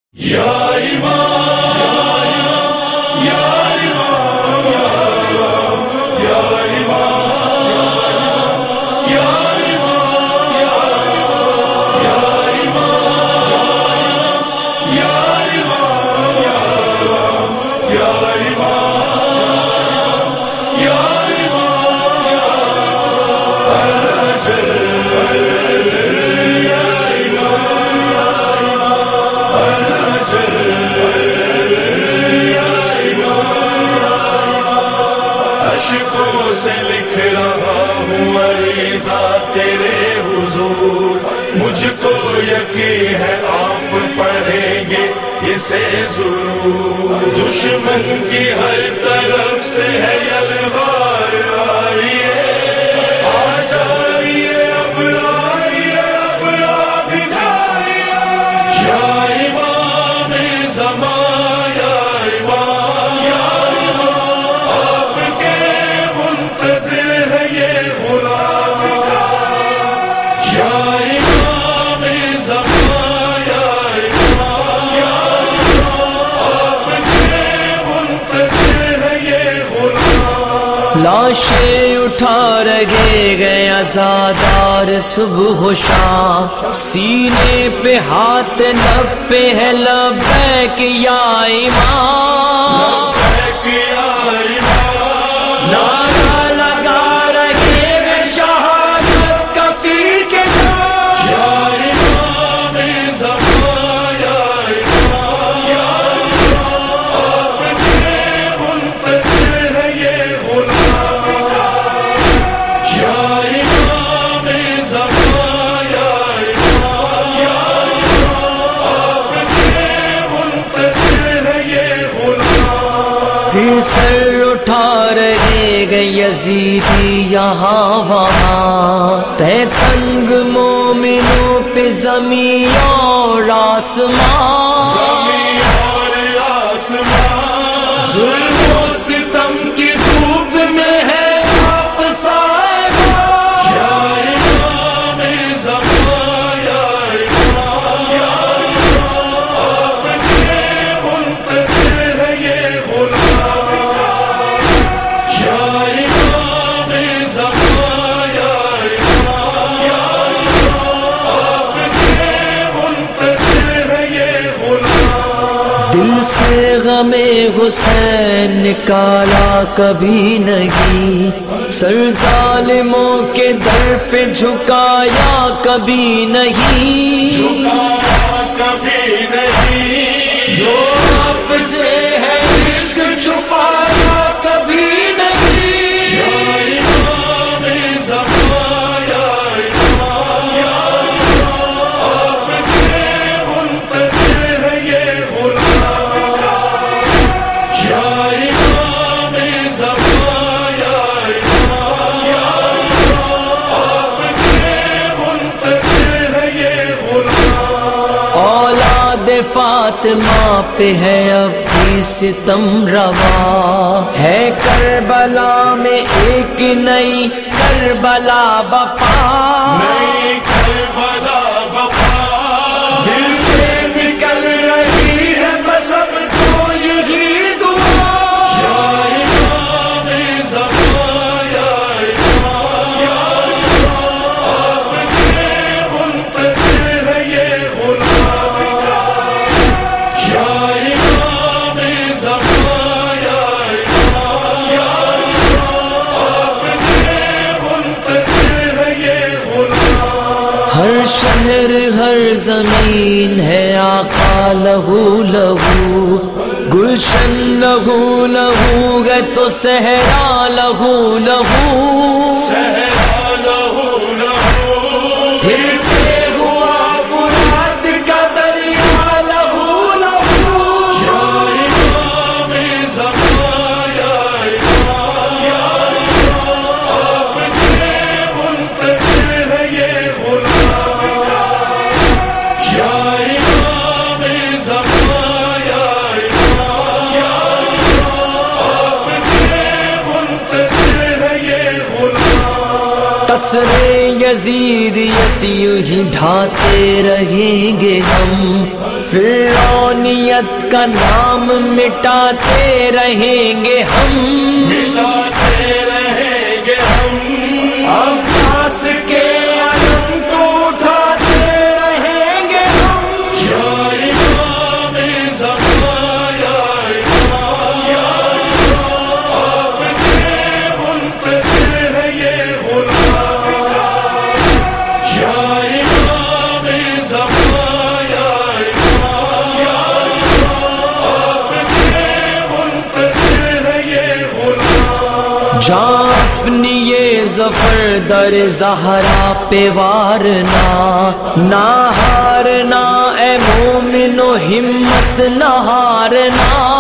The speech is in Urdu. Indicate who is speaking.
Speaker 1: عشقوں سے لکھ رہا ہوں عریضہ تیرے حضور، مجھ کو یقین ہے آپ پڑھیں گے اسے ضرور۔ دشمن کی ہر طرف سے ہے یلغار، آئیے آ جائیے اب آئیے اب آپ جائیے، یا امام زمان یا امام، یا آپ کے منتظر ہے یہ غلام، یا امام زمان یا امام، آپ کے منتظر ہے یہ غلام۔
Speaker 2: لاشیں اٹھا رہے گئے عزادار صبح و شام، سینے پہ ہاتھ لب پہ ہے لبیک یا امام، نعرہ لگا رہے گئے شہادت کفیل کے نام،
Speaker 1: یا امام زمان یا امام، آپ کے منتظر ہے یہ غلام، یا امام زمان یا امام، آپ کے منتظر ہے یہ غلام۔
Speaker 2: پھر سر اٹھا رہے گئے یزیدی یہاں وہاں، تہ تنگ مومنوں پہ زمین اور آسمان،
Speaker 1: زمین اور آسمان،
Speaker 2: ظلم و ستم کی دھوپ میں ہے آپ صاحبان،
Speaker 1: یا امام زمان یا امام، آپ کے منتظر ہے یہ غلام، یا امام زمان یا امام، آپ کے منتظر ہے یہ غلام۔
Speaker 2: دل سے غم حسین نکالا کبھی نہیں، سر ظالموں کے در پہ جھکایا کبھی نہیں،
Speaker 1: جھکایا کبھی نہیں،
Speaker 2: جو آپ سے ہے عشق چھپایا کبھی نہیں،
Speaker 1: یا امام زمان یا امام، آپ کے منتظر ہے یہ غلام، یا امام زمان یا امام، آپ کے منتظر ہے یہ غلام۔
Speaker 2: اولاد فاطمہ پہ ہے اب بھی ستم روا، ہے کربلا میں ایک نئی کربلا بپا،
Speaker 1: نئی کربلا بپا،
Speaker 2: دل سے نکل رہی ہے بس اب تو یہی دعا،
Speaker 1: یا امام زمان یا امام، آپ کے منتظر ہے یہ غلام، یا امام زمان یا امام، آپ کے منتظر ہے یہ غلام۔
Speaker 2: ہر شہر ہر زمین ہے آقا لہو لہو، گلشن لہو لہو گئے تو صحرا لہو لہو،
Speaker 1: صحرا لہو لہو،
Speaker 2: پھر سے ہوا فرات کا دریا لہو لہو،
Speaker 1: یا امام زمان یا امام، آپ کے منتظر ہے یہ غلام، یا امام زمان یا امام، آپ کے منتظر ہے یہ غلام۔
Speaker 2: قصر
Speaker 3: یزیدیت یوں ہی ڈھاتے رہیں گے ہم، فرعونیت کا نام مٹاتے رہیں گے ہم،
Speaker 1: مٹاتے رہیں گے ہم،
Speaker 2: عباس کے علم کو اٹھاتے رہیں گے ہم،
Speaker 1: یا امام زمان یا امام، آپ کے منتظر ہے یہ غلام، یا امام زمان یا امام، آپ کے منتظر ہے یہ غلام،
Speaker 3: جان اپنی یہ ظفر در زہرا پہ وارنا، نہ ہارنا اے مومنو ہمت نہ ہارنا،